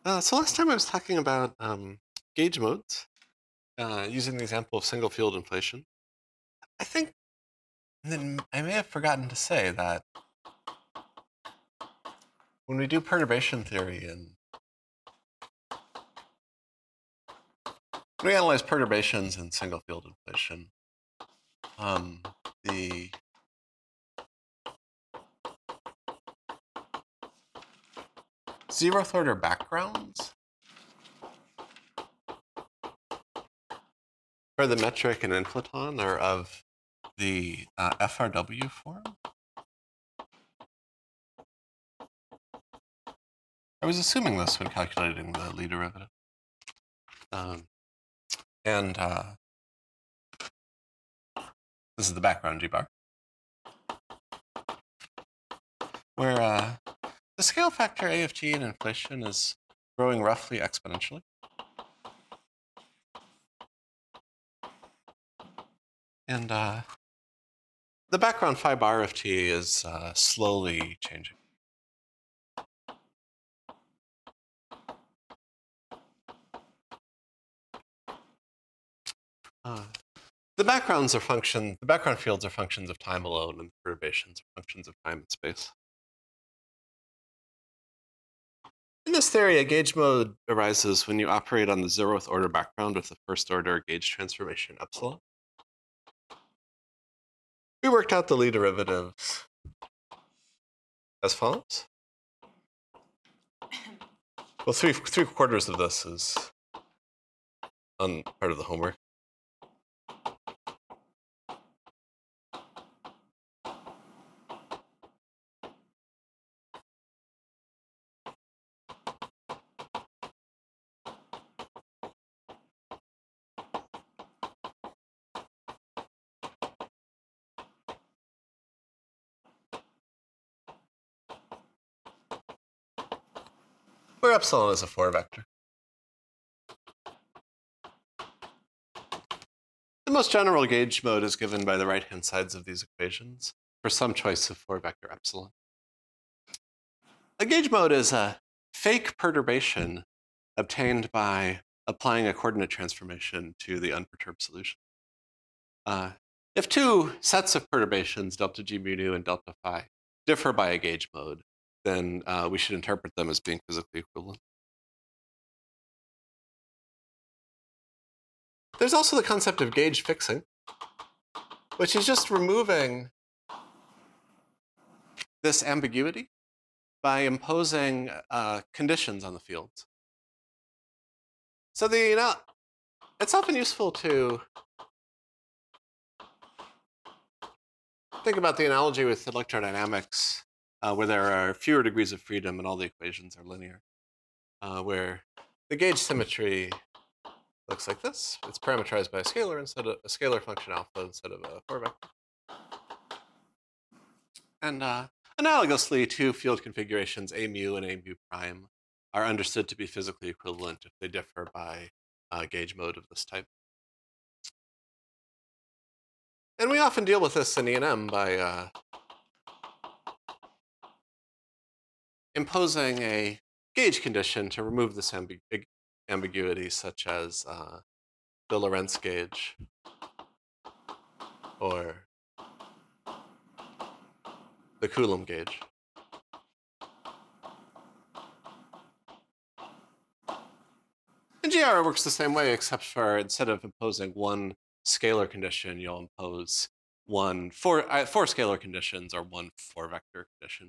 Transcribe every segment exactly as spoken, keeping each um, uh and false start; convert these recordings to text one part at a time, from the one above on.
Uh, so last time I was talking about um, gauge modes uh, using the example of single field inflation. I think then I may have forgotten to say that when we do perturbation theory and when we analyze perturbations in single field inflation, um, the zeroth order backgrounds for the metric and inflaton are of the uh, F R W form. I was assuming this when calculating the Lie derivative. Um, and uh, this is the background G bar, where uh, the scale factor A of t in inflation is growing roughly exponentially. And uh, the background phi bar of t is uh, slowly changing. Uh, the backgrounds are function, the background fields are functions of time alone, and the perturbations are functions of time and space. In this theory, a gauge mode arises when you operate on the zeroth order background with the first order gauge transformation epsilon. We worked out the Lie derivatives as follows. Well, three three quarters of this is on part of the homework. Where epsilon is a four vector. The most general gauge mode is given by the right-hand sides of these equations for some choice of four vector epsilon. A gauge mode is a fake perturbation obtained by applying a coordinate transformation to the unperturbed solution. Uh, if two sets of perturbations, delta g mu nu and delta phi, differ by a gauge mode, then uh, we should interpret them as being physically equivalent. There's also the concept of gauge fixing, which is just removing this ambiguity by imposing uh, conditions on the fields. So the, you know, it's often useful to think about the analogy with electrodynamics, uh, where there are fewer degrees of freedom and all the equations are linear, uh, where the gauge symmetry looks like this. It's parameterized by a scalar instead of a scalar function alpha instead of a four vector. And uh, analogously, two field configurations, A mu and A mu prime, are understood to be physically equivalent if they differ by a gauge mode of this type. And we often deal with this in E and M by uh, imposing a gauge condition to remove this ambi ambiguity, such as uh, the Lorentz gauge or the Coulomb gauge. And G R works the same way, except for instead of imposing one scalar condition, you'll impose one four, uh, four scalar conditions or one four vector condition.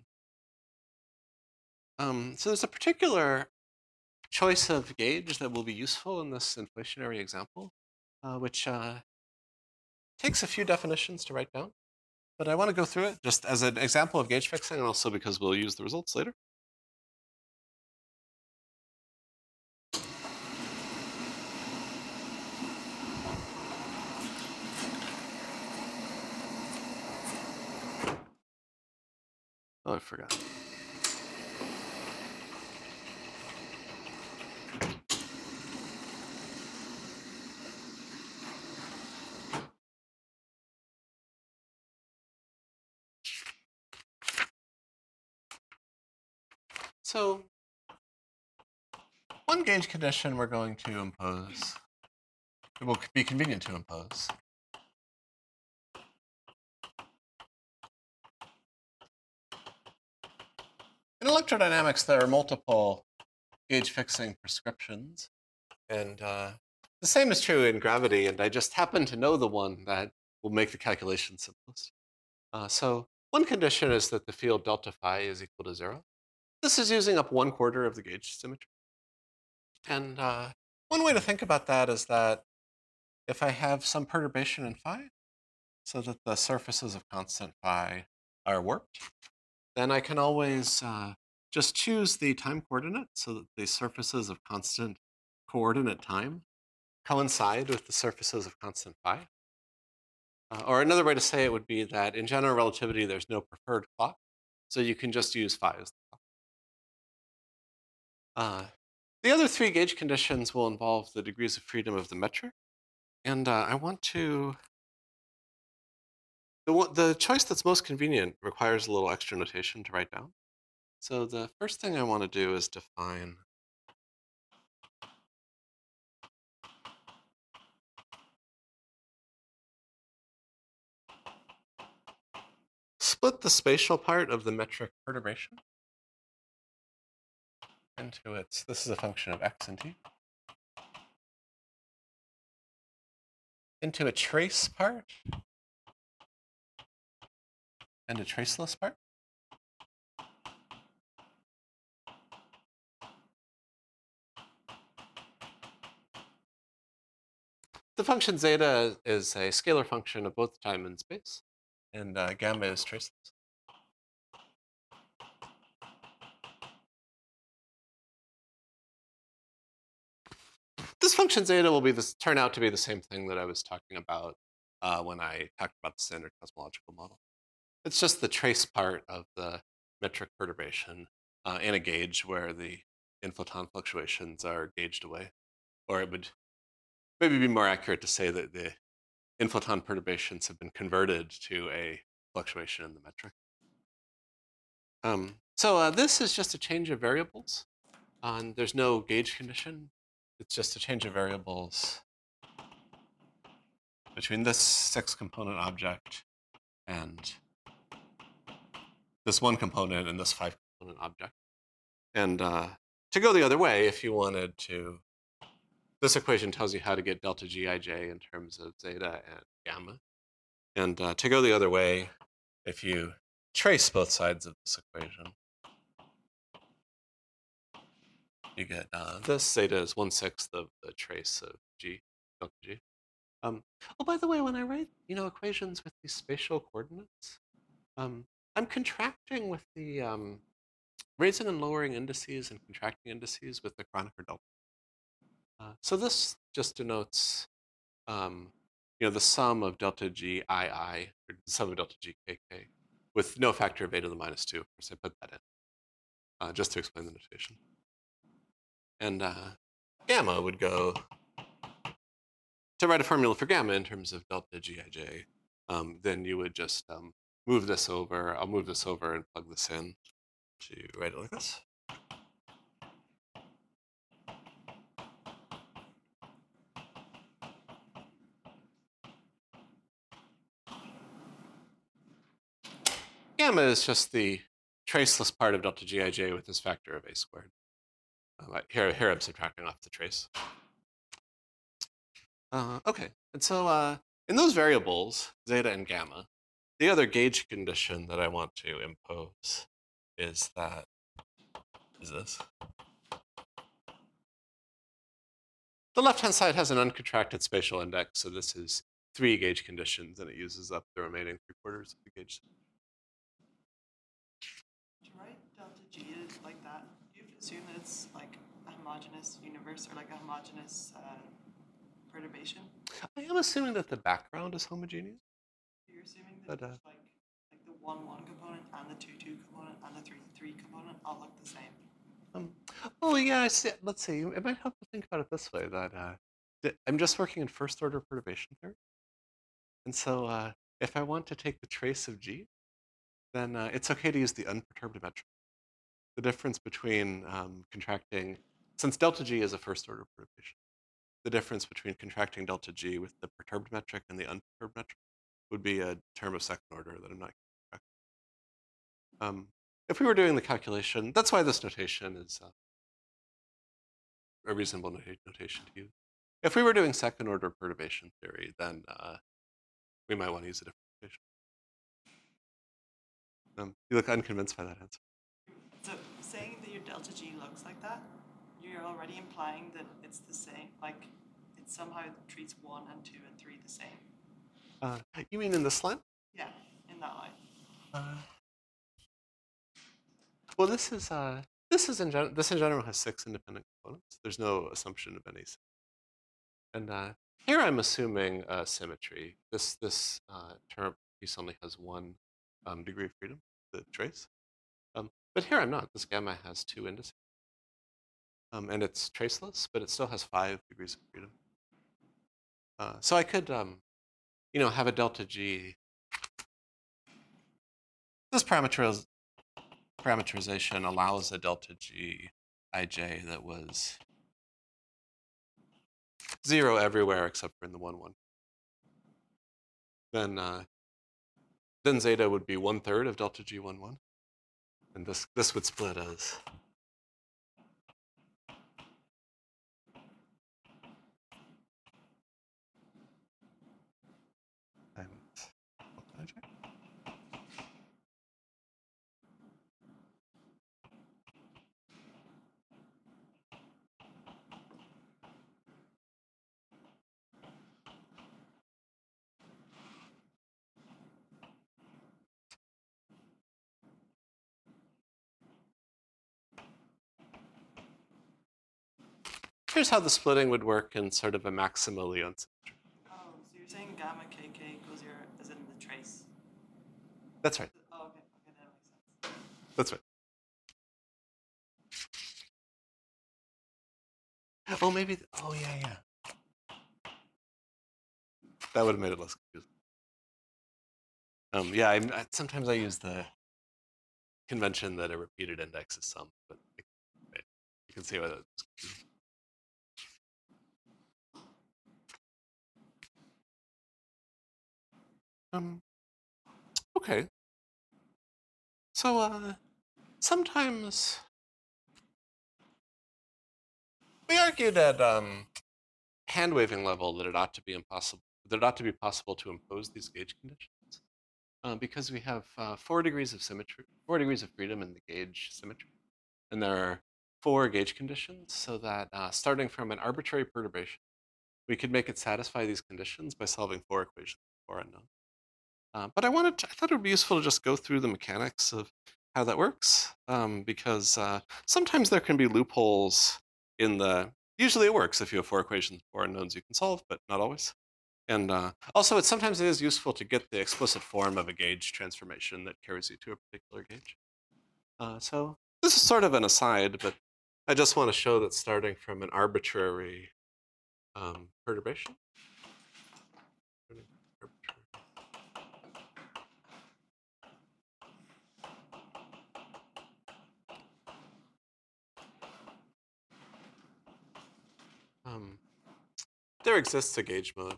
Um, so there's a particular choice of gauge that will be useful in this inflationary example, uh, which uh, takes a few definitions to write down. But I want to go through it just as an example of gauge fixing, and also because we'll use the results later. Oh, I forgot. So one gauge condition we're going to impose, it will be convenient to impose. In electrodynamics, there are multiple gauge fixing prescriptions. And uh, the same is true in gravity, and I just happen to know the one that will make the calculation simplest. Uh, so one condition is that the field delta phi is equal to zero. This is using up one quarter of the gauge symmetry. And uh, one way to think about that is that if I have some perturbation in phi, so that the surfaces of constant phi are warped, then I can always uh, just choose the time coordinate so that the surfaces of constant coordinate time coincide with the surfaces of constant phi. Uh, or another way to say it would be that in general relativity, there's no preferred clock, so you can just use phi as the clock. Uh, the other three gauge conditions will involve the degrees of freedom of the metric. And uh, I want to, the, the choice that's most convenient requires a little extra notation to write down. So the first thing I want to do is define split the spatial part of the metric perturbation into its, this is a function of x and t, into a trace part and a traceless part. The function zeta is a scalar function of both time and space, and uh, gamma is traceless. This function zeta will be this, turn out to be the same thing that I was talking about uh, when I talked about the standard cosmological model. It's just the trace part of the metric perturbation uh, in a gauge where the inflaton fluctuations are gauged away. Or it would maybe be more accurate to say that the inflaton perturbations have been converted to a fluctuation in the metric. Um, so uh, this is just a change of variables. Um, there's no gauge condition. It's just a change of variables between this six component object and this one component and this five component object. And uh, to go the other way, if you wanted to, this equation tells you how to get delta Gij in terms of zeta and gamma. And uh, to go the other way, if you trace both sides of this equation, you get uh, this zeta is one sixth of the trace of g, delta g. Um, oh, by the way, when I write, you know, equations with these spatial coordinates, um, I'm contracting with the um, raising and lowering indices and contracting indices with the Kronecker delta. Uh, so this just denotes, um, you know, the sum of delta g I, or the sum of delta g k k, with no factor of a to the minus two. Of course, I put that in uh, just to explain the notation. And uh, gamma would go to write a formula for gamma in terms of delta Gij. Um, then you would just um, move this over. I'll move this over and plug this in to write it like this. Gamma is just the traceless part of delta Gij with this factor of a squared. Uh, here, here I'm subtracting off the trace. Uh, okay, and so uh, in those variables, zeta and gamma, the other gauge condition that I want to impose is that, is this. The left-hand side has an uncontracted spatial index, so this is three gauge conditions, and it uses up the remaining three quarters of the gauge. To write delta G like that, do you have to assume that it's like a homogeneous universe or like a homogeneous uh, perturbation? I am assuming that the background is homogeneous. You're assuming that But, uh, like like the one one component and the two two component and the three three component all look the same. Um, oh yeah, I see. Let's see. It might help to think about it this way: that uh, I'm just working in first order perturbation theory, and so uh, if I want to take the trace of G, then uh, it's okay to use the unperturbed metric. The difference between um, contracting since delta G is a first order perturbation, the difference between contracting delta G with the perturbed metric and the unperturbed metric would be a term of second order that I'm not contracting. Um, if we were doing the calculation, that's why this notation is uh, a reasonable nota notation to use. If we were doing second order perturbation theory, then uh, we might want to use a different notation. Um, you look unconvinced by that answer. So saying that your delta G looks like that, you're already implying that it's the same, like it somehow treats one and two and three the same. Uh, you mean in this line? Yeah, in that line. Uh, well, this is uh, this is in general. This in general has six independent components. There's no assumption of any. And uh, here I'm assuming uh, symmetry. This this uh, term piece only has one um, degree of freedom, the trace. Um, but here I'm not. This gamma has two indices. Um, and it's traceless, but it still has five degrees of freedom. Uh, so I could, um, you know, have a delta G. This parameteriz parameterization allows a delta G ij that was zero everywhere except for in the one one. Then uh, then zeta would be one third of delta G one one, and this this would split as times delta ij. Here's how the splitting would work in sort of a maximally unsymmetric. Oh, so you're saying gamma K K equals your, as in the trace? That's right. Oh, okay, okay, that makes sense. That's right. Oh, maybe. Oh, yeah, yeah. That would have made it less confusing. Um, yeah, I, I, sometimes I use the convention that a repeated index is sum, but you can see why that's confusing. Um, okay. So uh, sometimes we argued at um, hand waving level that it ought to be impossible, that it ought to be possible to impose these gauge conditions uh, because we have uh, four degrees of symmetry, four degrees of freedom in the gauge symmetry, and there are four gauge conditions, so that uh, starting from an arbitrary perturbation, we could make it satisfy these conditions by solving four equations, four unknown. Uh, but I wanted, to, I thought it would be useful to just go through the mechanics of how that works, um, because uh, sometimes there can be loopholes in the. Usually it works if you have four equations, four unknowns you can solve, but not always. And uh, also, it sometimes it is useful to get the explicit form of a gauge transformation that carries you to a particular gauge. Uh, so this is sort of an aside, but I just want to show that starting from an arbitrary um, perturbation. Um, there exists a gauge mode.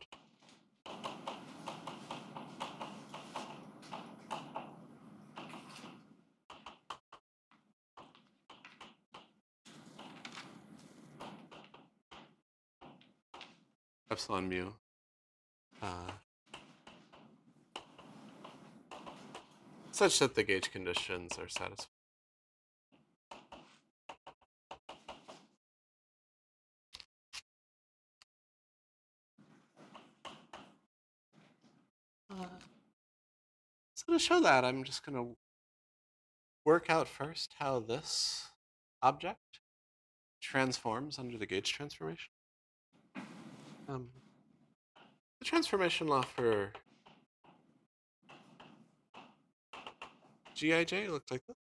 Epsilon mu. Uh, such that the gauge conditions are satisfied. Uh, so to show that, I'm just going to work out first how this object transforms under the gauge transformation. Um, the transformation law for G I J looks like this.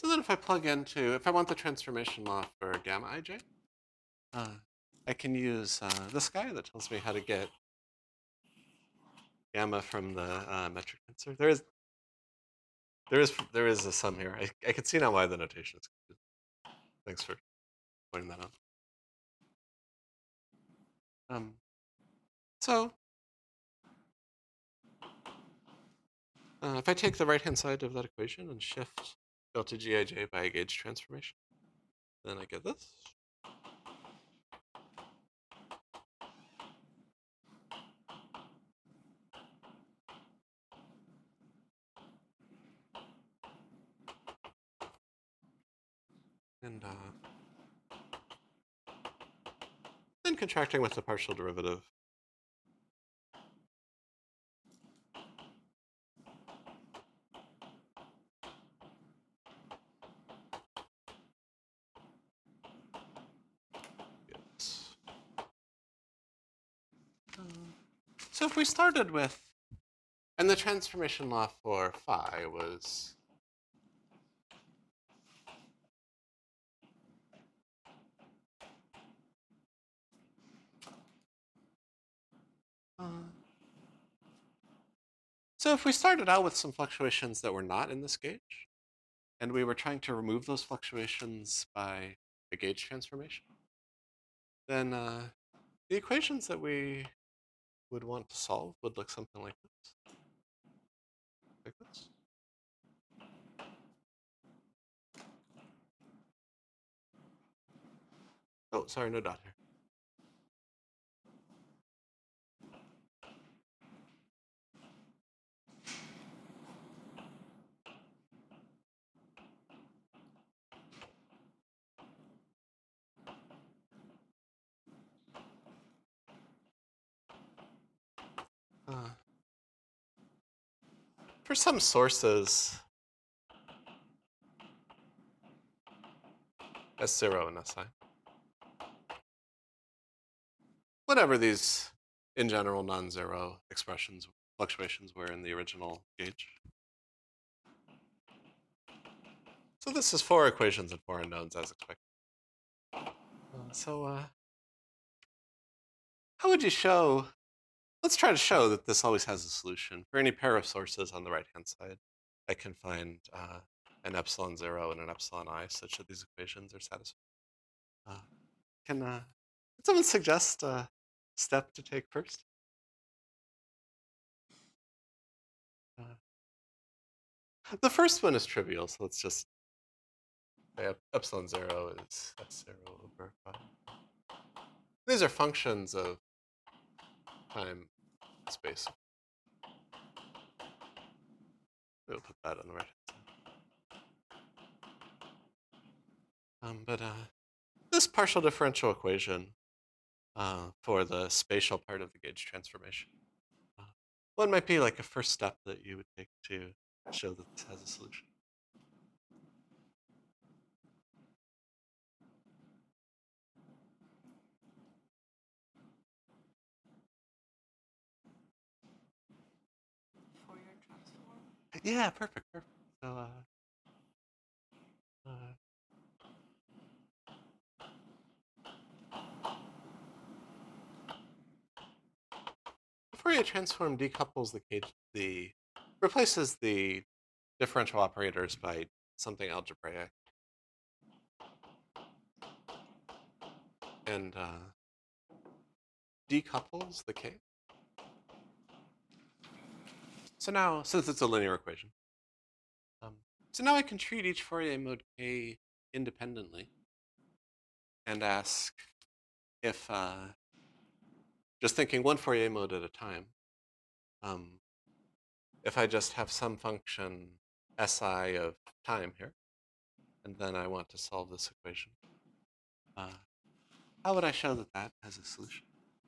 So then if I plug into, if I want the transformation law for gamma ij, uh, I can use uh, this guy that tells me how to get gamma from the uh, metric tensor. There is, there is, there is a sum here. I, I can see now why the notation is confusing. Thanks for pointing that out. Um, so uh, if I take the right-hand side of that equation and shift delta Gij by a gauge transformation, then I get this. And uh, then contracting with the partial derivative. Yes. So if we started with, and the transformation law for phi was uh, so if we started out with some fluctuations that were not in this gauge, and we were trying to remove those fluctuations by a gauge transformation, then uh, the equations that we would want to solve would look something like this. Like this. Oh, sorry, no dot here. Uh, for some sources, S zero and Si. Whatever these, in general, non-zero expressions, fluctuations were in the original gauge. So this is four equations and four unknowns as expected. Uh, so uh, how would you show, let's try to show that this always has a solution. For any pair of sources on the right-hand side, I can find uh, an epsilon zero and an epsilon I such that these equations are satisfied. Uh, can, uh, can someone suggest a step to take first? Uh, the first one is trivial, so let's just say epsilon zero is S zero over five. These are functions of time, space. We'll put that on the right side. Um, but uh, this partial differential equation uh, for the spatial part of the gauge transformation, uh, one might be like a first step that you would take to show that this has a solution. Fourier transform. Yeah, perfect, perfect. So, uh, uh, Fourier transform decouples the gauge, the replaces the differential operators by something algebraic, and uh, decouples the k. So now, since it's a linear equation, um, so now I can treat each Fourier mode k independently and ask if, uh, just thinking one Fourier mode at a time, um, if I just have some function Si of time here, and then I want to solve this equation, uh, how would I show that that has a solution?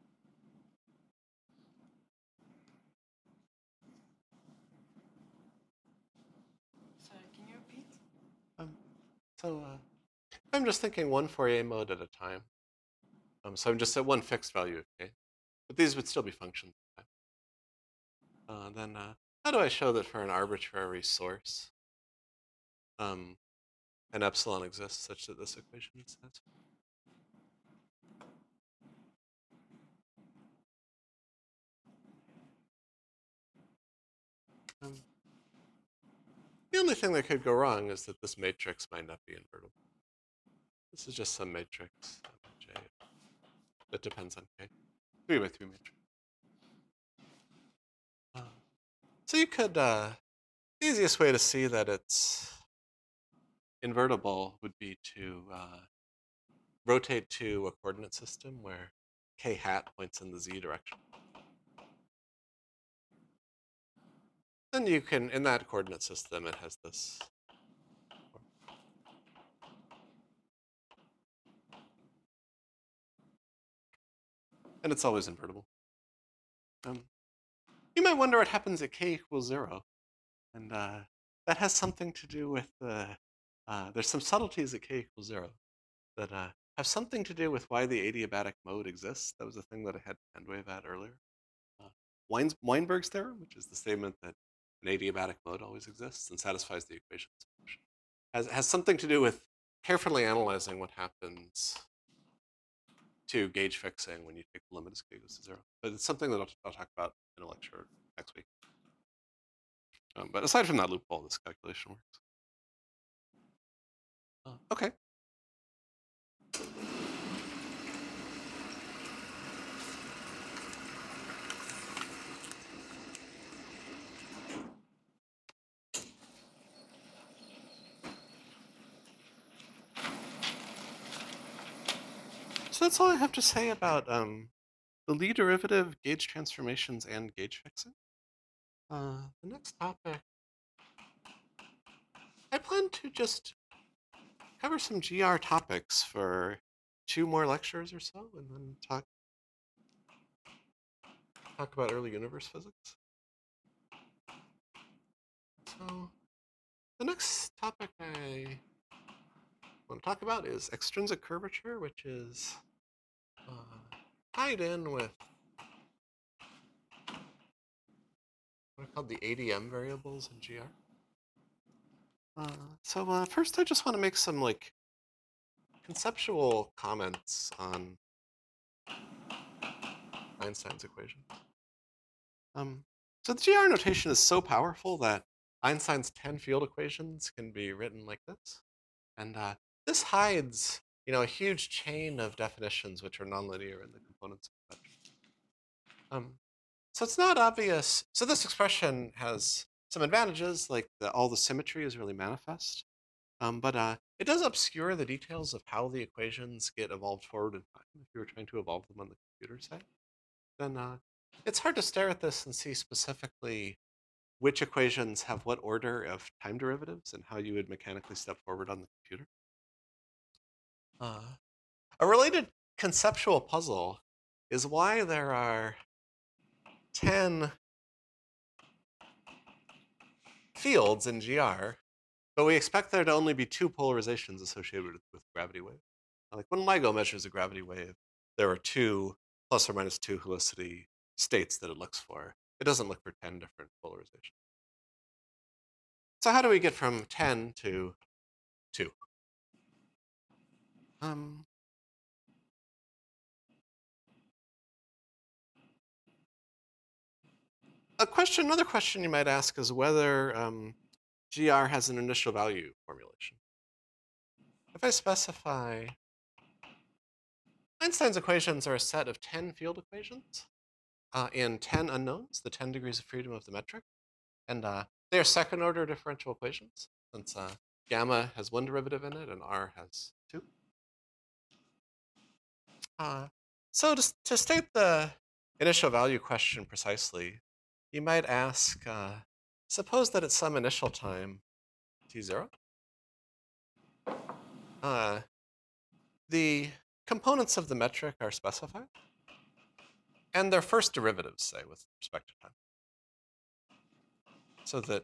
Sorry, can you repeat? Um, so uh, I'm just thinking one Fourier mode at a time. Um, so I'm just at one fixed value of k, but these would still be functions. Uh, then uh, how do I show that for an arbitrary source, um, and epsilon exists such that this equation is satisfied. Um, the only thing that could go wrong is that this matrix might not be invertible. This is just some matrix, J, that depends on K, three by three matrix. Uh, so you could, uh, the easiest way to see that it's invertible would be to uh, rotate to a coordinate system where K hat points in the Z direction. Then you can, in that coordinate system, it has this. And it's always invertible. Um, you might wonder what happens at K equals zero. And uh, that has something to do with, uh, uh, there's some subtleties at K equals zero that uh, have something to do with why the adiabatic mode exists. That was the thing that I had hand wave at earlier. Uh, Weins Weinberg's theorem, which is the statement that an adiabatic mode always exists and satisfies the equations, has, has something to do with carefully analyzing what happens to gauge fixing when you take the limit as K goes to zero. But it's something that I'll, I'll talk about in a lecture next week. Um, but aside from that loophole, this calculation works. Uh, okay. So that's all I have to say about um, the Lie derivative, gauge transformations, and gauge fixing. Uh, the next topic, I plan to just cover some G R topics for two more lectures or so, and then talk talk about early universe physics. So the next topic I want to talk about is extrinsic curvature, which is uh, tied in with what are called the A D M variables in G R. Uh, so uh, first, I just want to make some like conceptual comments on Einstein's equation. Um, so the G R notation is so powerful that Einstein's ten field equations can be written like this, and uh, this hides, you know, a huge chain of definitions which are nonlinear in the components of the um, So it's not obvious. So this expression has some advantages, like the, all the symmetry is really manifest. Um, but uh, it does obscure the details of how the equations get evolved forward in time. If you were trying to evolve them on the computer side, then uh, it's hard to stare at this and see specifically which equations have what order of time derivatives and how you would mechanically step forward on the computer. Uh, a related conceptual puzzle is why there are ten fields in G R, but we expect there to only be two polarizations associated with, with gravity wave. Like when LIGO measures a gravity wave, there are two plus or minus two helicity states that it looks for. It doesn't look for ten different polarizations. So how do we get from ten to two? Um, a question, another question you might ask is whether um, G R has an initial value formulation. If I specify Einstein's equations are a set of ten field equations uh, and ten unknowns, the ten degrees of freedom of the metric. And uh, they are second order differential equations, since uh, gamma has one derivative in it and r has two. Uh, so to, to state the initial value question precisely, you might ask, uh, suppose that at some initial time, t zero, uh, the components of the metric are specified, and their first derivatives, say, with respect to time. So that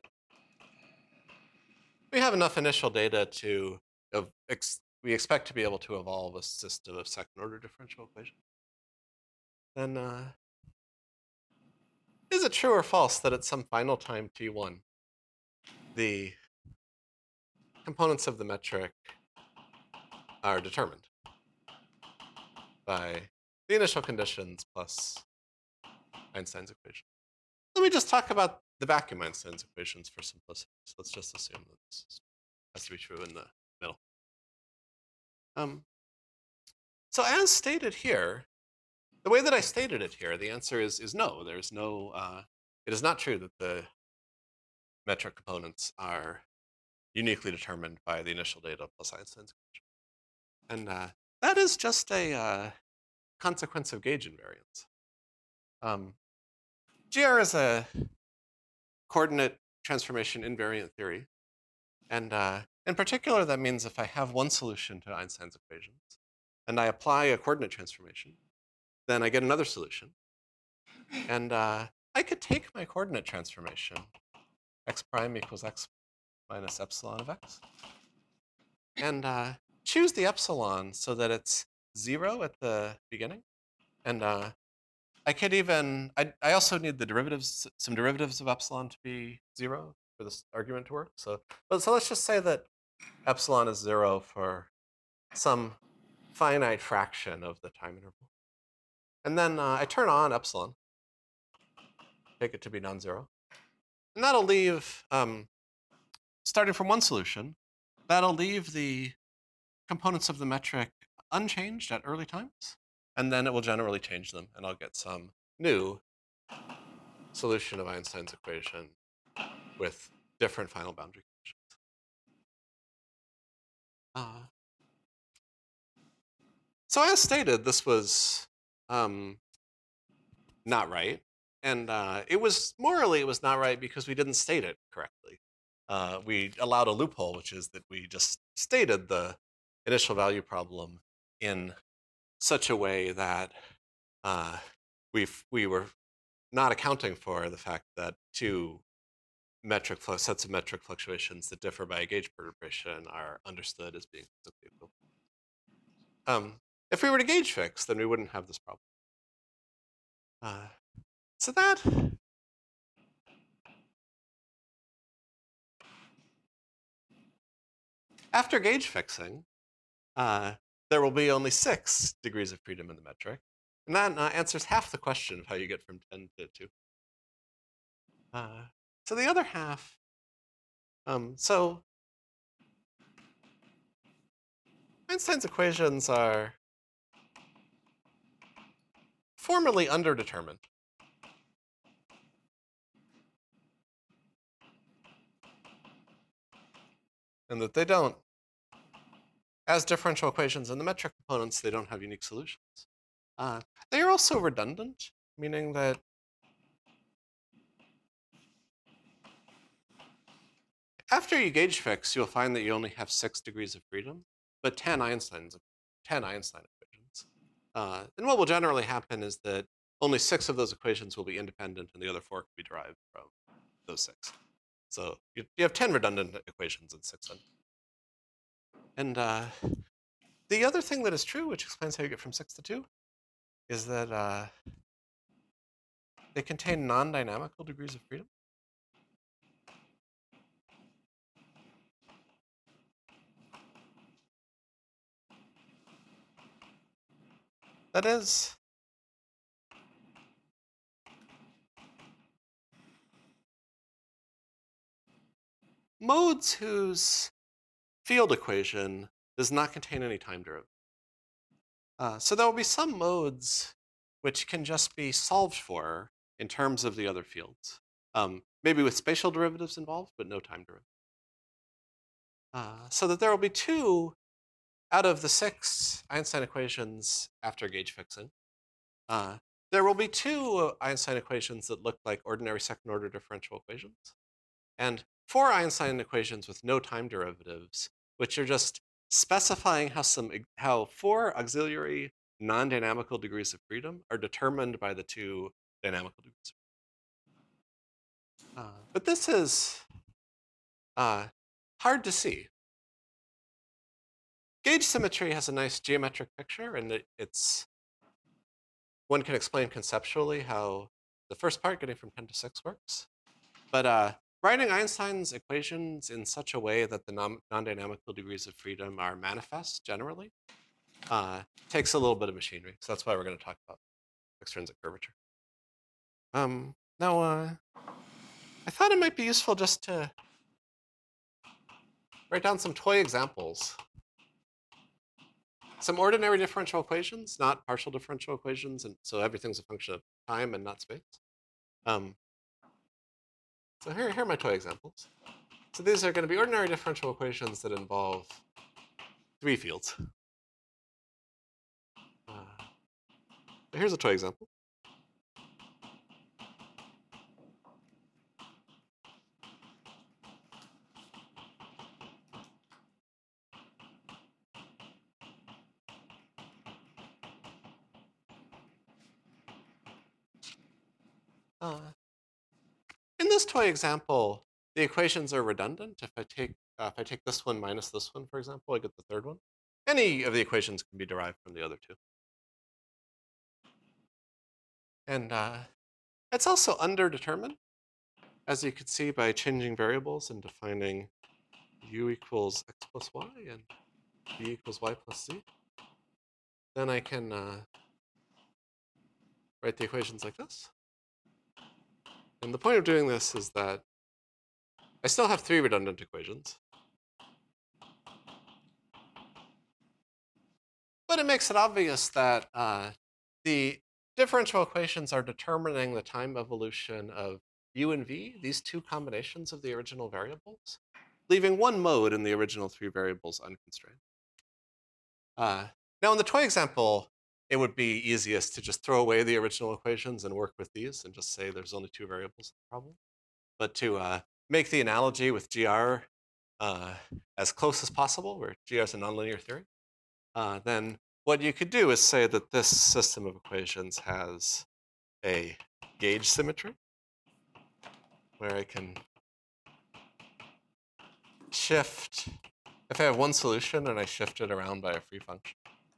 we have enough initial data to, of ex we expect to be able to evolve a system of second order differential equations. Then uh, is it true or false that at some final time t one, the components of the metric are determined by the initial conditions plus Einstein's equation. Let me just talk about the vacuum Einstein's equations for simplicity. So let's just assume that this has to be true in the middle. Um, so as stated here, the way that I stated it here, the answer is, is no. There's no, uh, it is not true that the metric components are uniquely determined by the initial data plus Einstein's equation. And uh, that is just a uh, consequence of gauge invariance. Um, G R is a coordinate transformation invariant theory. And uh, in particular, that means if I have one solution to Einstein's equations, and I apply a coordinate transformation, then I get another solution. And uh, I could take my coordinate transformation, x prime equals x minus epsilon of x, and uh, choose the epsilon so that it's zero at the beginning. And uh, I could even, I, I also need the derivatives, some derivatives of epsilon to be zero for this argument to work. So, but so let's just say that epsilon is zero for some finite fraction of the time interval. And then uh, I turn on epsilon, take it to be non-zero. And that'll leave, um, starting from one solution, that'll leave the components of the metric unchanged at early times. And then it will generally change them, and I'll get some new solution of Einstein's equation with different final boundary conditions. Uh, so as stated, this was um, not right. And uh, it was, morally, it was not right because we didn't state it correctly. Uh, we allowed a loophole, which is that we just stated the initial value problem in such a way that uh, we we were not accounting for the fact that two metric sets of metric fluctuations that differ by a gauge perturbation are understood as being physically equivalent. Um, if we were to gauge fix, then we wouldn't have this problem. Uh, so that after gauge fixing, uh, there will be only six degrees of freedom in the metric. And that uh, answers half the question of how you get from ten to two. Uh, so the other half, um, so Einstein's equations are formally underdetermined. And that they don't, as differential equations in the metric components, they don't have unique solutions. Uh, they are also redundant, meaning that after you gauge fix, you'll find that you only have six degrees of freedom, but ten Einstein's, ten Einstein equations. Uh, and what will generally happen is that only six of those equations will be independent, and the other four can be derived from those six. So you, you have ten redundant equations and six undependent. And uh, the other thing that is true, which explains how you get from six to two, is that uh, they contain non-dynamical degrees of freedom. That is, modes whose field equation does not contain any time derivative. Uh, so there will be some modes which can just be solved for in terms of the other fields, um, maybe with spatial derivatives involved, but no time derivative. Uh, so that there will be two out of the six Einstein equations after gauge fixing. Uh, there will be two Einstein equations that look like ordinary second-order differential equations, and four Einstein equations with no time derivatives, which are just specifying how some how four auxiliary non-dynamical degrees of freedom are determined by the two dynamical degrees of freedom. Uh, but this is uh, hard to see. Gauge symmetry has a nice geometric picture, and it, it's one can explain conceptually how the first part, getting from ten to six, works. But uh, writing Einstein's equations in such a way that the non- non-dynamical degrees of freedom are manifest generally uh, takes a little bit of machinery. So that's why we're going to talk about extrinsic curvature. Um, now, uh, I thought it might be useful just to write down some toy examples. Some ordinary differential equations, not partial differential equations, and so everything's a function of time and not space. Um, so here, here are my toy examples. So these are going to be ordinary differential equations that involve three fields. Uh, so here's a toy example. Uh, in this toy example, the equations are redundant. If I take uh, if I take this one minus this one, for example, I get the third one. Any of the equations can be derived from the other two. And uh, it's also underdetermined, as you can see by changing variables and defining u equals x plus y and v equals y plus z. Then I can uh, write the equations like this. And the point of doing this is that I still have three redundant equations. But it makes it obvious that uh, the differential equations are determining the time evolution of u and v, these two combinations of the original variables, leaving one mode in the original three variables unconstrained. Uh, now, in the toy example, it would be easiest to just throw away the original equations and work with these and just say there's only two variables in the problem. But to uh, make the analogy with G R uh, as close as possible, where G R is a nonlinear theory, uh, then what you could do is say that this system of equations has a gauge symmetry, where I can shift, if I have one solution and I shift it around by a free function,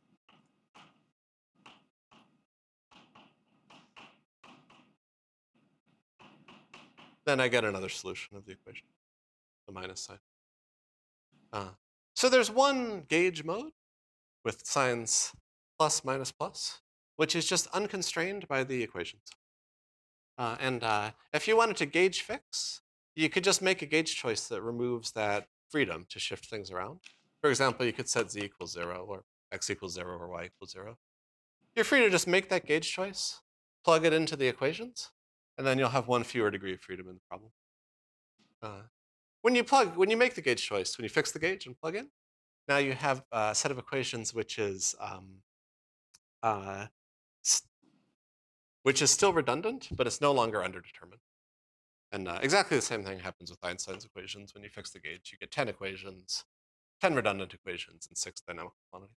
then I get another solution of the equation, the minus sign. Uh, so there's one gauge mode with signs plus, minus, plus, which is just unconstrained by the equations. Uh, and uh, if you wanted to gauge fix, you could just make a gauge choice that removes that freedom to shift things around. For example, you could set z equals zero, or x equals zero, or y equals zero. You're free to just make that gauge choice, plug it into the equations, and then you'll have one fewer degree of freedom in the problem. Uh, when you plug, when you make the gauge choice, when you fix the gauge and plug in, now you have a set of equations which is um, uh, which is still redundant, but it's no longer underdetermined. And uh, exactly the same thing happens with Einstein's equations. When you fix the gauge, you get ten equations, ten redundant equations, and six dynamical quantities.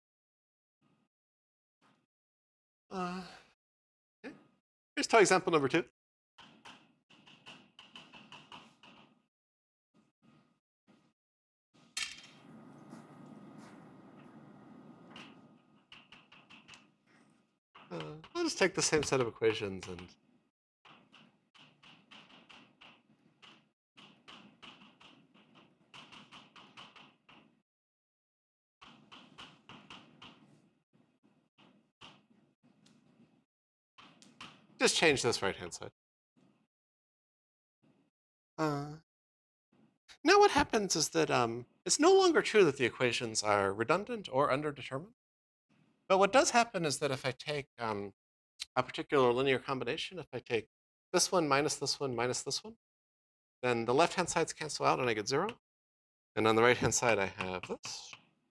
Uh, okay. Here's toy example number two. Uh, I'll just take the same set of equations and just change this right-hand side. Uh, now what happens is that um, it's no longer true that the equations are redundant or underdetermined. But what does happen is that if I take um, a particular linear combination, if I take this one minus this one minus this one, then the left-hand sides cancel out and I get zero. And on the right-hand side, I have this.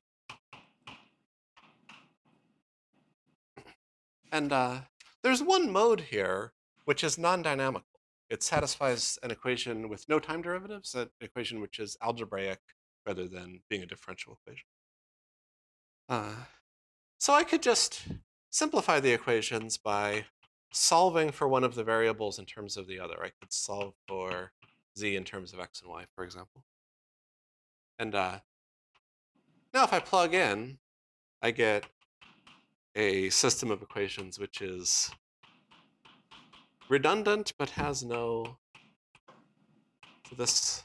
And uh, there's one mode here, which is non-dynamical. It satisfies an equation with no time derivatives, an equation which is algebraic rather than being a differential equation. Uh, so I could just simplify the equations by solving for one of the variables in terms of the other. I could solve for z in terms of x and y, for example. And uh, now if I plug in, I get a system of equations which is redundant but has no So this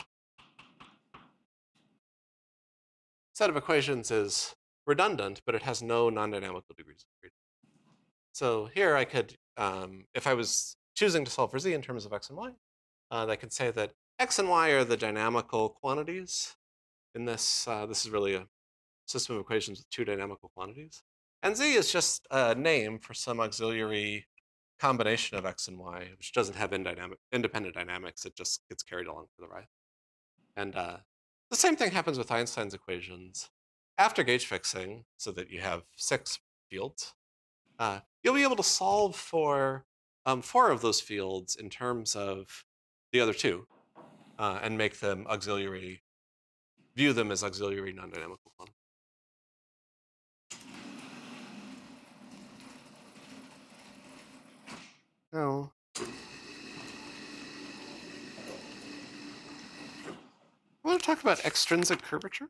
set of equations is redundant, but it has no non-dynamical degrees of freedom. So here I could, um, if I was choosing to solve for z in terms of x and y, uh, I could say that x and y are the dynamical quantities. In this, uh, this is really a system of equations with two dynamical quantities. And z is just a name for some auxiliary combination of x and y, which doesn't have indynamic, independent dynamics. It just gets carried along for the ride. And uh, the same thing happens with Einstein's equations. After gauge fixing, so that you have six fields, uh, you'll be able to solve for um, four of those fields in terms of the other two, uh, and make them auxiliary, view them as auxiliary non-dynamical quantities. Now, I want to talk about extrinsic curvature.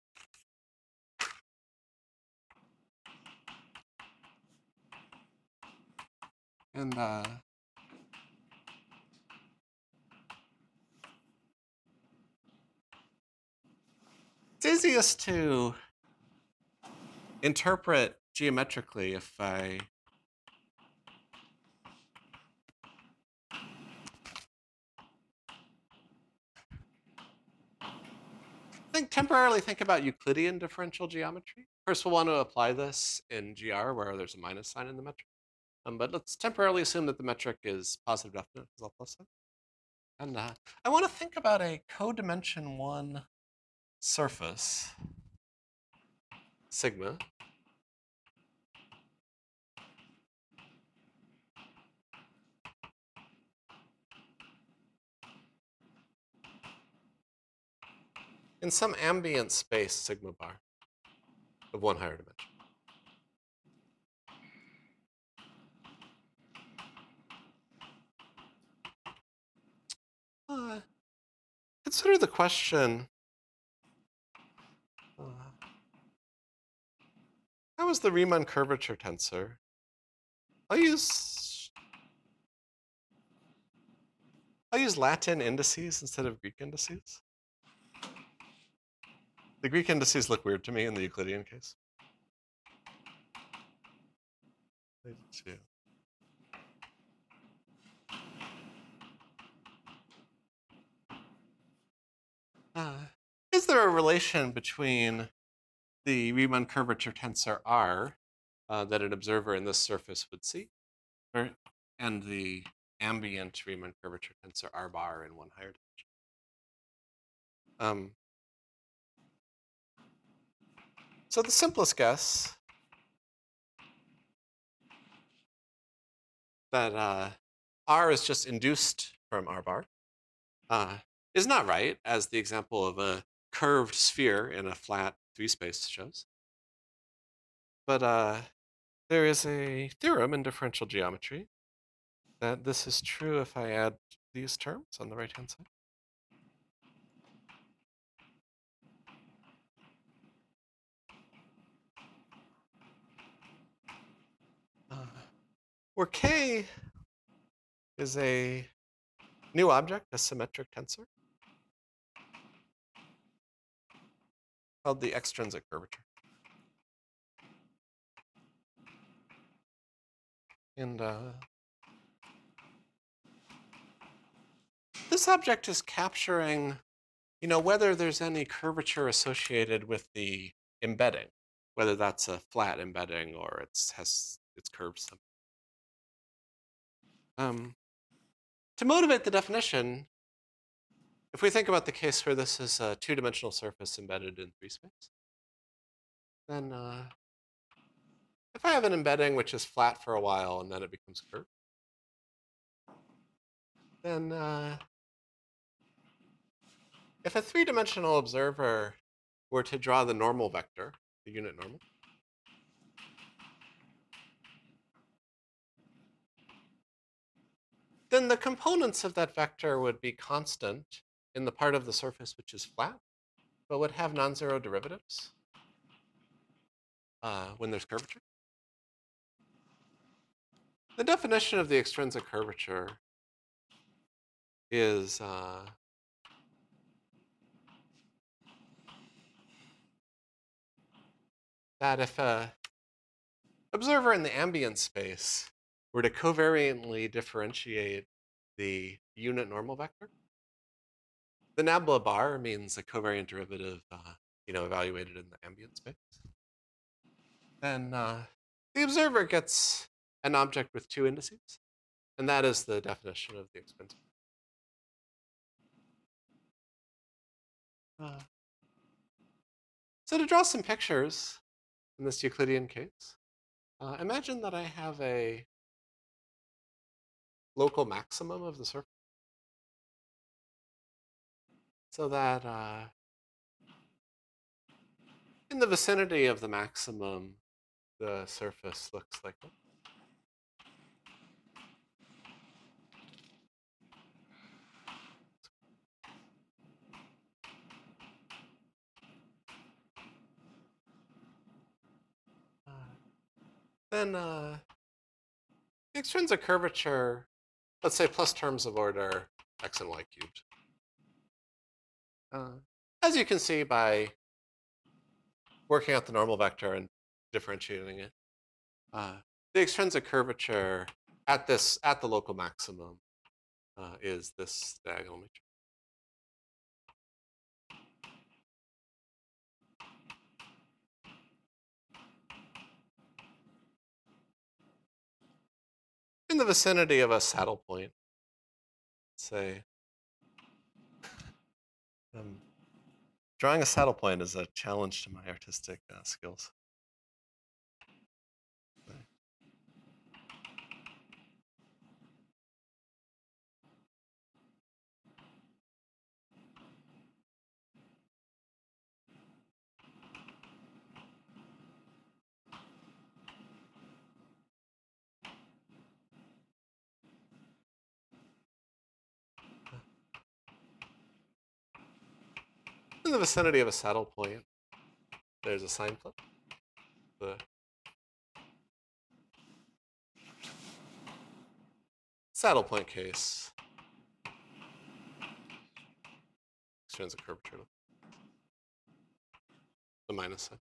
And uh, it's easiest to interpret geometrically if I think temporarily think about Euclidean differential geometry. First, we'll want to apply this in G R where there's a minus sign in the metric. Um, but let's temporarily assume that the metric is positive definite as L plus sign. And uh, I want to think about a codimension one surface, sigma, in some ambient space sigma bar of one higher dimension. Uh, consider the question, uh, how is the Riemann curvature tensor? I'll use, I'll use Latin indices instead of Greek indices. The Greek indices look weird to me in the Euclidean case. They do too. Uh, is there a relation between the Riemann curvature tensor R uh, that an observer in this surface would see, or, and the ambient Riemann curvature tensor R bar in one higher dimension? Um, so the simplest guess that uh, R is just induced from R bar uh, is not right, as the example of a curved sphere in a flat three space shows. But uh, there is a theorem in differential geometry that this is true if I add these terms on the right-hand side. Uh, where K is a new object, a symmetric tensor, called the extrinsic curvature. And uh, this object is capturing, you know, whether there's any curvature associated with the embedding, whether that's a flat embedding or it's has it's curved some. Um, to motivate the definition, if we think about the case where this is a two-dimensional surface embedded in three space, then uh, if I have an embedding which is flat for a while and then it becomes curved, then uh, if a three-dimensional observer were to draw the normal vector, the unit normal, then the components of that vector would be constant in the part of the surface which is flat, but would have non-zero derivatives uh, when there's curvature. The definition of the extrinsic curvature is uh, that if a observer in the ambient space were to covariantly differentiate the unit normal vector, the nabla bar means a covariant derivative, uh, you know, evaluated in the ambient space. Then uh, the observer gets an object with two indices, and that is the definition of the expensive. Uh, so to draw some pictures in this Euclidean case, uh, imagine that I have a local maximum of the surface, so that uh, in the vicinity of the maximum, the surface looks like this. Uh, then uh, the extrinsic curvature, let's say plus terms of order x and y cubed. Uh, as you can see by working out the normal vector and differentiating it, uh, the extrinsic curvature at this at the local maximum uh, is this diagonal matrix. In the vicinity of a saddle point, say, um, drawing a saddle point is a challenge to my artistic uh, skills. In the vicinity of a saddle point, there's a sign flip. The saddle point case, extrinsic curvature, the minus sign.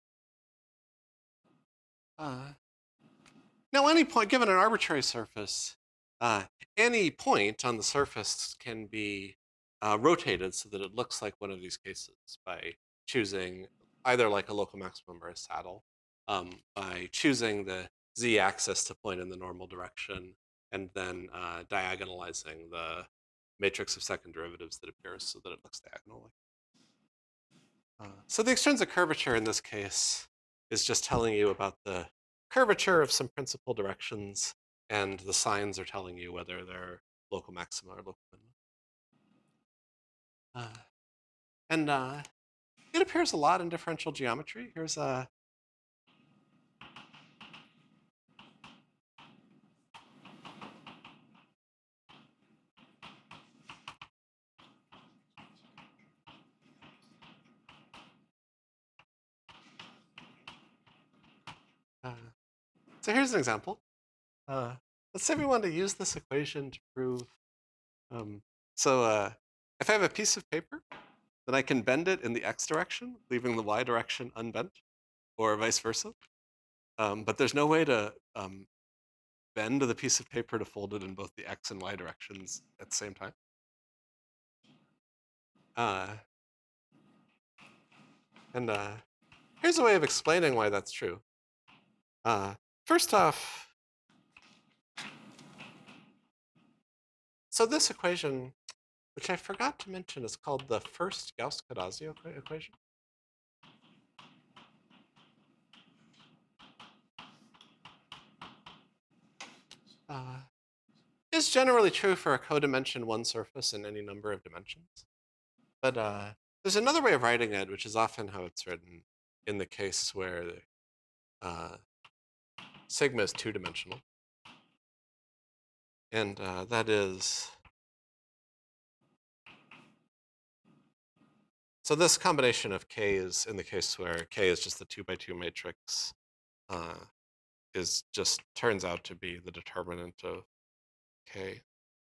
Uh, now, any point, given an arbitrary surface, uh, any point on the surface can be uh, rotated so that it looks like one of these cases by choosing either like a local maximum or a saddle, um, by choosing the z-axis to point in the normal direction, and then uh, diagonalizing the matrix of second derivatives that appears so that it looks diagonally. Uh, so the extrinsic curvature in this case is just telling you about the curvature of some principal directions, and the signs are telling you whether they're local maxima or local minima. Uh, and uh, it appears a lot in differential geometry. Here's a uh, so here's an example. Uh, let's say we want to use this equation to prove. Um, so uh, if I have a piece of paper, then I can bend it in the x direction, leaving the y direction unbent, or vice versa. Um, but there's no way to um, bend the piece of paper to fold it in both the x and y directions at the same time. Uh, and uh, here's a way of explaining why that's true. Uh, first off, so this equation, which I forgot to mention, is called the first Gauss-Cartesio equation. Uh, is generally true for a codimension one surface in any number of dimensions. But uh, there's another way of writing it, which is often how it's written in the case where the, uh, sigma is two-dimensional. And uh, that is, so this combination of k is in the case where k is just the two by two matrix, uh, is just turns out to be the determinant of k.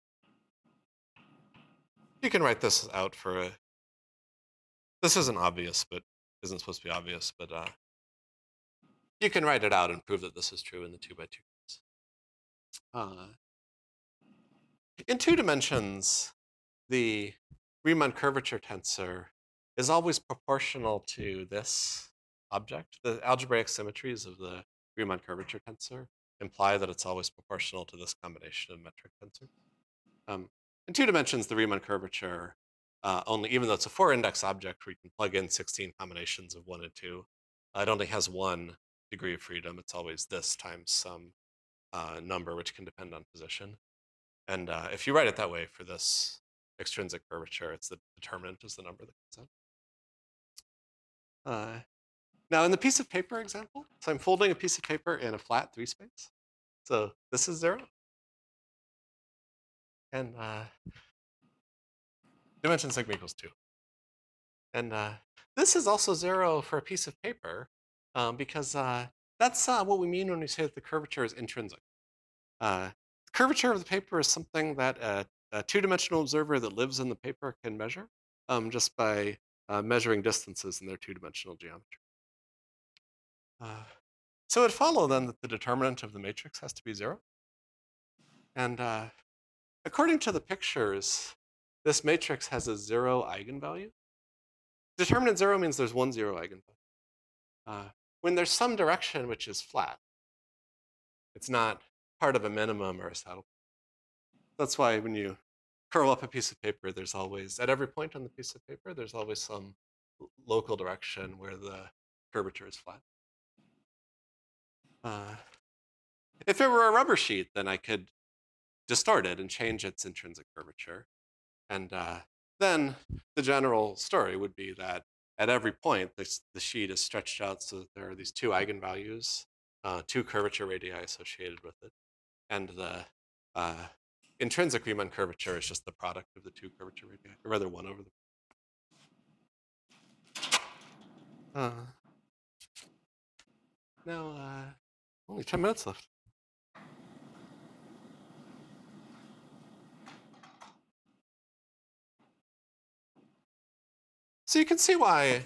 You can write this out for a, this isn't obvious, but isn't supposed to be obvious, but uh, you can write it out and prove that this is true in the two by two case. Uh, in two dimensions, the Riemann curvature tensor is always proportional to this object. The algebraic symmetries of the Riemann curvature tensor imply that it's always proportional to this combination of metric tensors. Um, in two dimensions, the Riemann curvature, uh, only, even though it's a four-index object where you can plug in sixteen combinations of one and two, uh, it only has one degree of freedom. It's always this times some uh, number, which can depend on position. And uh, if you write it that way for this extrinsic curvature, it's the determinant is the number that comes out. Uh, now, in the piece of paper example, so I'm folding a piece of paper in a flat three space. So this is zero. And uh, dimension sigma equals two. And uh, this is also zero for a piece of paper um, because uh, that's uh, what we mean when we say that the curvature is intrinsic. Uh, the curvature of the paper is something that a, a two-dimensional observer that lives in the paper can measure um, just by uh, measuring distances in their two-dimensional geometry. Uh, so it would follow then that the determinant of the matrix has to be zero. And uh, according to the pictures, this matrix has a zero eigenvalue. Determinant zero means there's one zero eigenvalue. Uh, when there's some direction which is flat, it's not part of a minimum or a saddle. That's why when you curl up a piece of paper, there's always, at every point on the piece of paper, there's always some local direction where the curvature is flat. Uh, if it were a rubber sheet, then I could distort it and change its intrinsic curvature. And uh, then the general story would be that at every point, this, the sheet is stretched out so that there are these two eigenvalues, uh, two curvature radii associated with it. And the uh, intrinsic Riemann curvature is just the product of the two curvature radii, or rather one over the. Uh, now, uh, only ten minutes left. So you can see why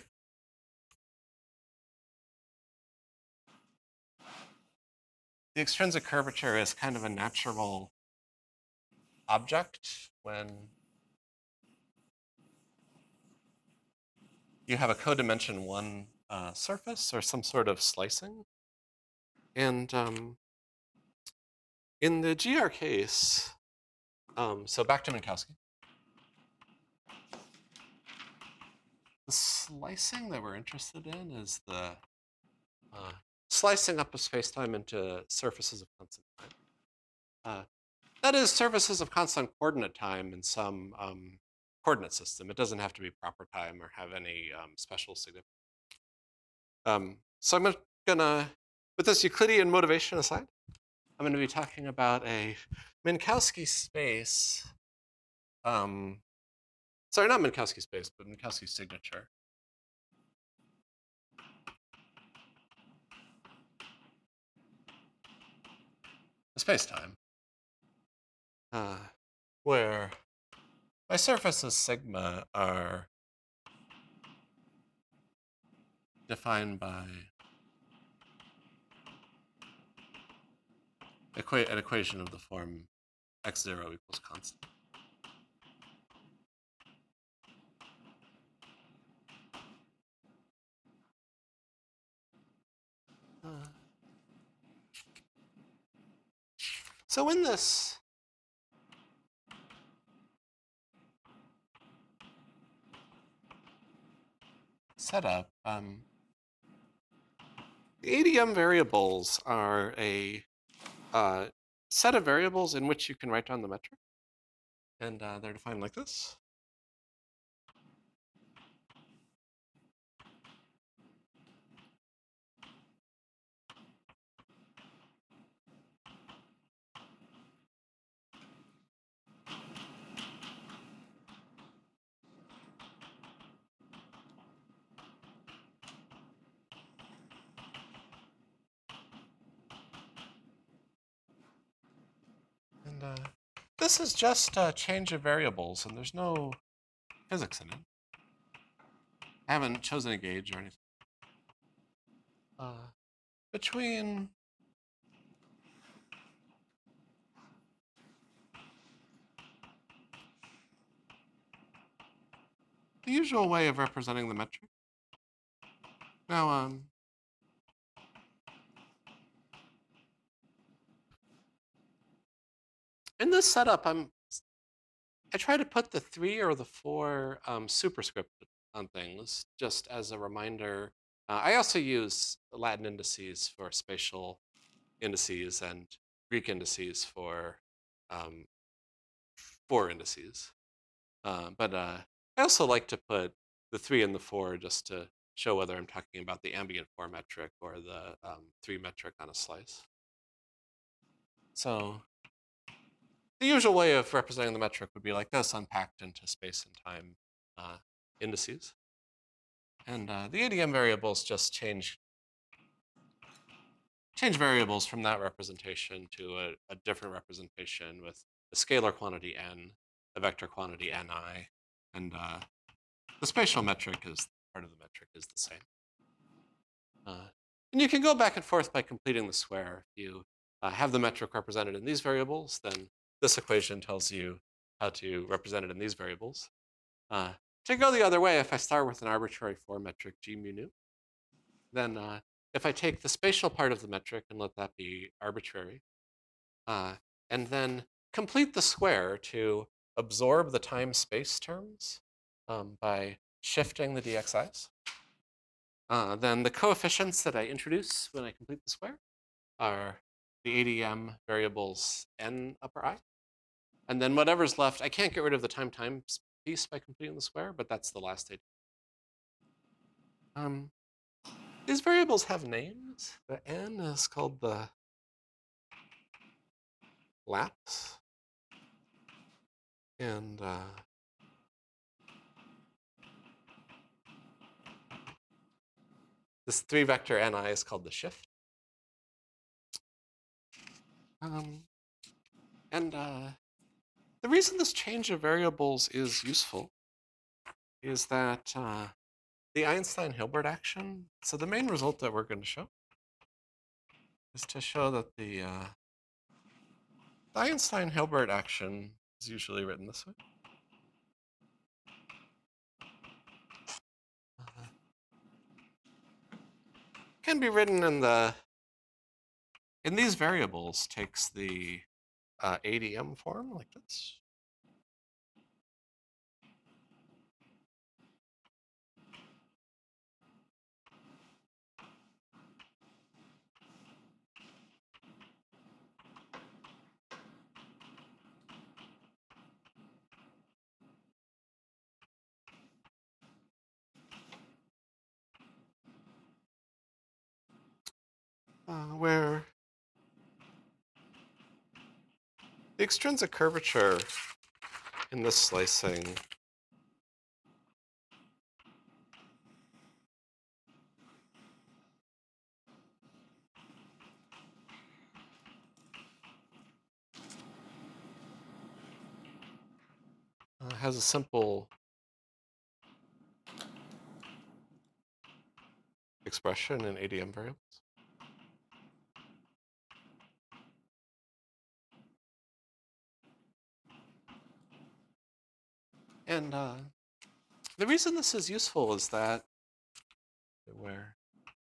the extrinsic curvature is kind of a natural object when you have a codimension one uh, surface or some sort of slicing. And um, in the G R case, um, so back to Minkowski. The slicing that we're interested in is the uh, slicing up a spacetime into surfaces of constant time. Uh, that is, surfaces of constant coordinate time in some um, coordinate system. It doesn't have to be proper time or have any um, special significance. Um, so I'm gonna, with this Euclidean motivation aside, I'm gonna be talking about a Minkowski space. Um, sorry, not Minkowski space, but Minkowski signature. A space-time, uh, where my surfaces sigma are defined by equa an equation of the form x zero equals constant. Uh, so in this setup, um, the A D M variables are a uh, set of variables in which you can write down the metric. And uh, they're defined like this. And uh, this is just a change of variables, and there's no physics in it. I haven't chosen a gauge or anything. Uh, between the usual way of representing the metric. Now, um, in this setup, I'm I try to put the three or the four um, superscript on things just as a reminder. Uh, I also use Latin indices for spatial indices and Greek indices for um, four indices. Uh, but uh, I also like to put the three and the four just to show whether I'm talking about the ambient four metric or the um, three metric on a slice. So the usual way of representing the metric would be like this, unpacked into space and time uh, indices. And uh, the A D M variables just change change variables from that representation to a, a different representation with a scalar quantity n, a vector quantity ni, and uh, the spatial metric is part of the metric is the same. Uh, and you can go back and forth by completing the square. If you uh, have the metric represented in these variables, then this equation tells you how to represent it in these variables. Uh, to go the other way, if I start with an arbitrary four metric g mu nu, then uh, if I take the spatial part of the metric and let that be arbitrary, uh, and then complete the square to absorb the time-space terms um, by shifting the dxi's, uh, then the coefficients that I introduce when I complete the square are the A D M variables n upper I. And then whatever's left, I can't get rid of the time-time piece by completing the square, but that's the last A D M. Um, these variables have names. The n is called the lapse. And uh, this three vector ni is called the shift. Um, and uh, the reason this change of variables is useful is that uh, the Einstein-Hilbert action, so the main result that we're going to show is to show that the, uh, the Einstein-Hilbert action is usually written this way. Uh, can be written in the, in these variables, takes the uh, A D M form like this. Uh, where the extrinsic curvature in this slicing uh, has a simple expression in A D M variables. And uh, the reason this is useful is that where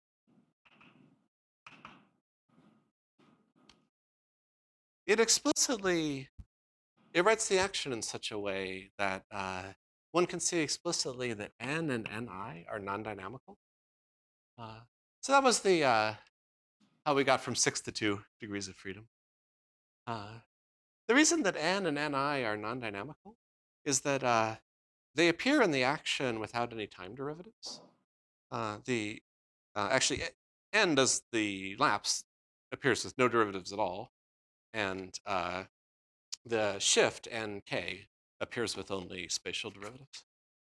it explicitly, it writes the action in such a way that uh, one can see explicitly that n and ni are non-dynamical. Uh, so that was the uh, how we got from six to two degrees of freedom. Uh, the reason that n and ni are non-dynamical is that uh, they appear in the action without any time derivatives. Uh, the uh, actually n does the lapse appears with no derivatives at all, and uh, the shift nk appears with only spatial derivatives.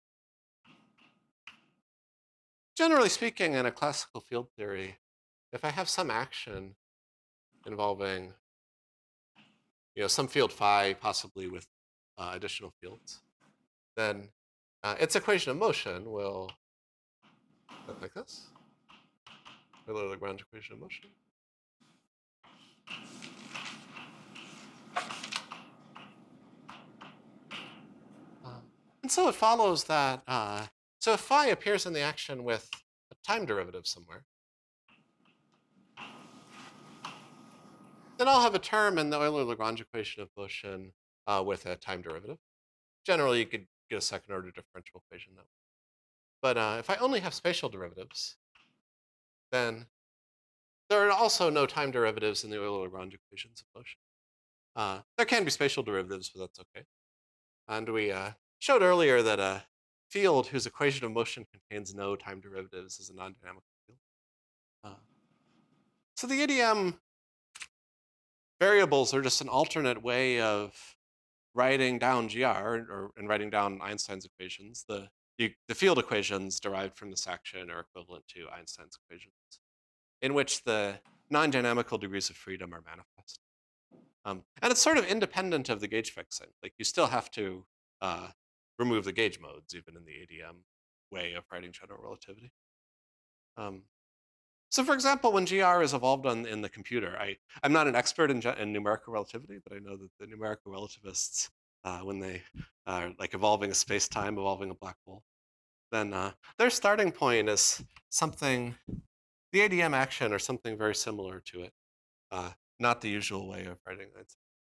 Generally speaking, in a classical field theory, if I have some action involving, you know, some field phi, possibly with uh, additional fields, then uh, its equation of motion will look like this. Euler-Lagrange equation of motion. Uh, and so it follows that, uh, so if phi appears in the action with a time derivative somewhere, then I'll have a term in the Euler-Lagrange equation of motion uh, with a time derivative. Generally, you could get a second order differential equation that way. But uh, if I only have spatial derivatives, then there are also no time derivatives in the Euler-Lagrange equations of motion. Uh, there can be spatial derivatives, but that's okay. And we uh, showed earlier that a field whose equation of motion contains no time derivatives is a non-dynamical field. Uh, so the E D M variables are just an alternate way of writing down G R or and writing down Einstein's equations. The, the the field equations derived from this action are equivalent to Einstein's equations, in which the non-dynamical degrees of freedom are manifest. Um, and it's sort of independent of the gauge fixing. Like you still have to uh, remove the gauge modes, even in the A D M way of writing general relativity. Um, so for example, when G R is evolved on, in the computer, I, I'm not an expert in, in numerical relativity, but I know that the numerical relativists, uh, when they are like evolving a space-time, evolving a black hole, then uh, their starting point is something, the A D M action or something very similar to it, uh, not the usual way of writing it.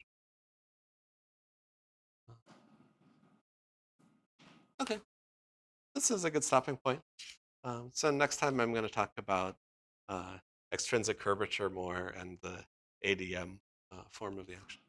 Okay, this is a good stopping point. Um, so next time I'm going to talk about uh, extrinsic curvature more and the A D M uh, form of the action.